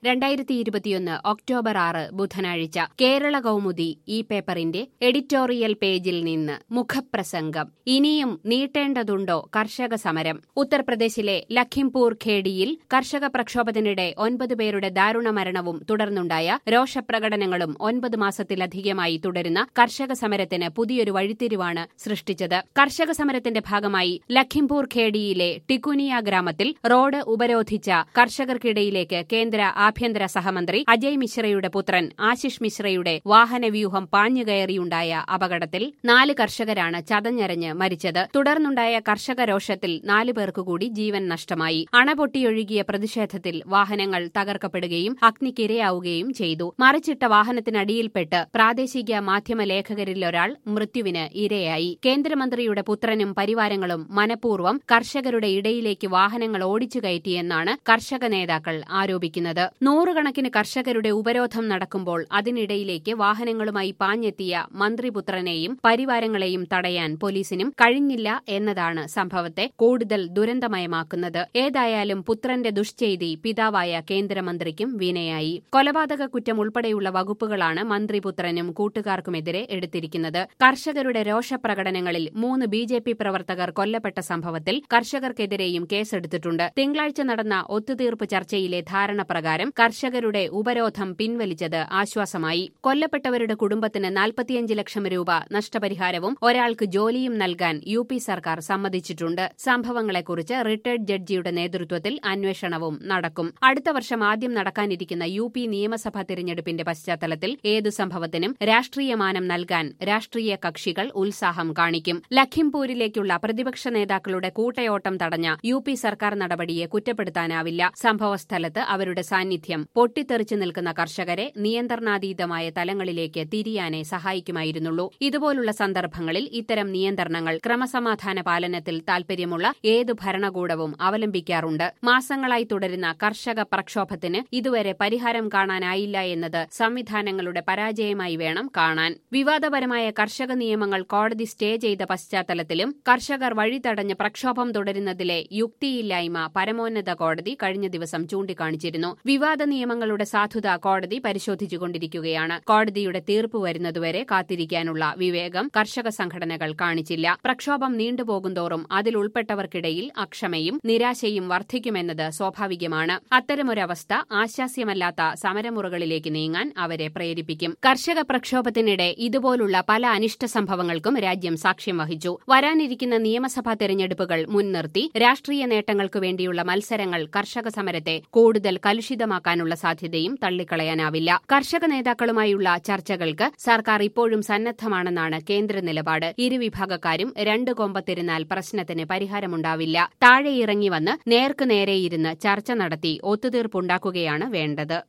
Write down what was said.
2021 October 6 ബുധനാഴ്ച കേരള കൗമുദി ഈ പേപ്പറിന്റെ എഡിറ്റോറിയൽ പേജിൽ നിന്ന് മുഖപ്രസംഗം. ഇനിയും നീട്ടേണ്ടതുണ്ടോ കർഷക സമരം? ഉത്തർപ്രദേശിലെ ലഖിംപൂർ ഖേഡിയിൽ കർഷക പ്രക്ഷോഭത്തിനിടെ 9 പേരുടെ ദാരുണ മരണവും തുടർന്നുണ്ടായ രോഷപ്രകടനങ്ങളും 9 മാസത്തിലധികമായി തുടരുന്ന കർഷക സമരത്തിന് പുതിയൊരു വഴിത്തിരിവാണ് സൃഷ്ടിച്ചത്. കർഷക സമരത്തിന്റെ ഭാഗമായി ലഖിംപൂർ ഖേഡിയിലെ ടിക്കുനിയ ഗ്രാമത്തിൽ റോഡ് ഉപരോധിച്ച കർഷകർക്കിടയിലേക്ക് കേന്ദ്ര ആഭ്യന്തര സഹമന്ത്രി അജയ് മിശ്രയുടെ പുത്രൻ ആശിഷ് മിശ്രയുടെ വാഹനവ്യൂഹം പാഞ്ഞുകയറിയുണ്ടായ അപകടത്തിൽ 4 കർഷകരാണ് ചതഞ്ഞരഞ്ഞ് മരിച്ചത്. തുടർന്നുണ്ടായ കർഷക രോഷത്തിൽ 4 പേർക്കുകൂടി ജീവൻ നഷ്ടമായി. അണപൊട്ടിയൊഴുകിയ പ്രതിഷേധത്തിൽ വാഹനങ്ങൾ തകർക്കപ്പെടുകയും അഗ്നിക്കിരയാവുകയും ചെയ്തു. മറിച്ചിട്ട വാഹനത്തിനടിയിൽപ്പെട്ട് പ്രാദേശിക മാധ്യമ ലേഖകരിലൊരാൾ മൃത്യുവിന് ഇരയായി. കേന്ദ്രമന്ത്രിയുടെ പുത്രനും പരിവാരങ്ങളും മനഃപൂർവ്വം കർഷകരുടെ ഇടയിലേക്ക് വാഹനങ്ങൾ ഓടിച്ചു കയറ്റിയെന്നാണ് കർഷക നേതാക്കൾ ആരോപിക്കുന്നത്. നൂറുകണക്കിന് കർഷകരുടെ ഉപരോധം നടക്കുമ്പോൾ അതിനിടയിലേക്ക് വാഹനങ്ങളുമായി പാഞ്ഞെത്തിയ മന്ത്രിപുത്രനെയും പരിവാരങ്ങളെയും തടയാൻ പോലീസിനും കഴിഞ്ഞില്ല എന്നതാണ് സംഭവത്തെ കൂടുതൽ ദുരന്തമയമാക്കുന്നത്. ഏതായാലും പുത്രന്റെ ദുഷ്ചെയ്തി പിതാവായ കേന്ദ്രമന്ത്രിക്കും വിനയായി. കൊലപാതക കുറ്റം ഉൾപ്പെടെയുള്ള വകുപ്പുകളാണ് മന്ത്രിപുത്രനും കൂട്ടുകാർക്കുമെതിരെ എടുത്തിരിക്കുന്നത്. കർഷകരുടെ രോഷപ്രകടനങ്ങളിൽ 3 BJP പ്രവർത്തകർ കൊല്ലപ്പെട്ട സംഭവത്തിൽ കർഷകർക്കെതിരെയും കേസെടുത്തിട്ടുണ്ട്. തിങ്കളാഴ്ച നടന്ന ഒത്തുതീർപ്പ് ചർച്ചയിലെ ധാരണ പ്രകാരം കർഷകരുടെ ഉപരോധം പിൻവലിച്ചത് ആശ്വാസമായി. കൊല്ലപ്പെട്ടവരുടെ കുടുംബത്തിന് 45 ലക്ഷം രൂപ നഷ്ടപരിഹാരവും ഒരാൾക്ക് ജോലിയും നൽകാൻ UP സർക്കാർ സമ്മതിച്ചിട്ടുണ്ട്. സംഭവങ്ങളെക്കുറിച്ച് റിട്ടയർഡ് ജഡ്ജിയുടെ നേതൃത്വത്തിൽ അന്വേഷണവും നടക്കും. അടുത്ത വർഷം ആദ്യം നടക്കാനിരിക്കുന്ന UP നിയമസഭാ തിരഞ്ഞെടുപ്പിന്റെ പശ്ചാത്തലത്തിൽ ഏതു സംഭവത്തിനും രാഷ്ട്രീയമാനം നൽകാൻ രാഷ്ട്രീയ കക്ഷികൾ ഉത്സാഹം കാണിക്കും. ലഖിംപൂരിലേക്കുള്ള പ്രതിപക്ഷ നേതാക്കളുടെ കൂട്ടയോട്ടം തടഞ്ഞ UP സർക്കാർ നടപടിയെ കുറ്റപ്പെടുത്താനാവില്ല. സംഭവസ്ഥലത്ത് അവരുടെ സാന്നിധ്യം പൊട്ടിത്തെറിച്ചു നിൽക്കുന്ന കർഷകരെ നിയന്ത്രണാതീതമായ തലങ്ങളിലേക്ക് തിരിയാനേ സഹായിക്കുമായിരുന്നുള്ളൂ. ഇതുപോലുള്ള സന്ദർഭങ്ങളിൽ ഇത്തരം നിയന്ത്രണങ്ങൾ ക്രമസമാധാന പാലനത്തിൽ താൽപര്യമുള്ള ഏതു ഭരണകൂടവും അവലംബിക്കാറുണ്ട്. മാസങ്ങളായി തുടരുന്ന കർഷക പ്രക്ഷോഭത്തിന് ഇതുവരെ പരിഹാരം കാണാനായില്ല എന്നത് സംവിധാനങ്ങളുടെ പരാജയമായി വേണം കാണാൻ. വിവാദപരമായ കർഷക നിയമങ്ങൾ കോടതി സ്റ്റേ ചെയ്ത പശ്ചാത്തലത്തിലും കർഷകർ വഴിതടഞ്ഞ് പ്രക്ഷോഭം തുടരുന്നതിലെ യുക്തിയില്ലായ്മ പരമോന്നത കോടതി കഴിഞ്ഞ ദിവസം ചൂണ്ടിക്കാണിച്ചിരുന്നു. വിവാദ നിയമങ്ങളുടെ സാധുത കോടതി പരിശോധിച്ചുകൊണ്ടിരിക്കുകയാണ്. കോടതിയുടെ തീർപ്പ് വരുന്നതുവരെ കാത്തിരിക്കാനുള്ള വിവേകം കർഷക സംഘടനകൾ കാണിച്ചില്ല. പ്രക്ഷോഭം നീണ്ടുപോകുന്തോറും അതിലുൾപ്പെട്ടവർക്കിടയിൽ അക്ഷമയും നിരാശയും വർദ്ധിക്കുമെന്നത് സ്വാഭാവികമാണ്. അത്തരമൊരവസ്ഥ ആശാസ്യമല്ലാത്ത സമരമുറകളിലേക്ക് നീങ്ങാൻ അവരെ പ്രേരിപ്പിക്കും. കർഷക പ്രക്ഷോഭത്തിനിടെ ഇതുപോലുള്ള പല അനിഷ്ട സംഭവങ്ങൾക്കും രാജ്യം സാക്ഷ്യം വഹിച്ചു. വരാനിരിക്കുന്ന നിയമസഭാ തെരഞ്ഞെടുപ്പുകൾ മുൻനിർത്തി രാഷ്ട്രീയ നേട്ടങ്ങൾക്കു വേണ്ടിയുള്ള മത്സരങ്ങൾ കർഷക സമരത്തെ കൂടുതൽ കലുഷിതമാക്കാനുള്ള സാധ്യതയും തള്ളിക്കളയാനാവില്ല. കർഷക നേതാക്കളുമായുള്ള ചർച്ചകൾക്ക് സർക്കാർ ഇപ്പോഴും സന്നദ്ധമാണെന്നാണ് കേന്ദ്ര നിലപാട്. ഇരുവിഭാഗക്കാരും 2 കൊമ്പത്തിരുന്നാൽ പ്രശ്നത്തിന് പരിഹാരമുണ്ടാവില്ല. താഴെയിറങ്ങി വന്ന് നേർക്കുനേരെയിരുന്ന് ചർച്ച നടത്തി ഒത്തുതീർപ്പുണ്ടാക്കുകയാണ് വേണ്ടത്.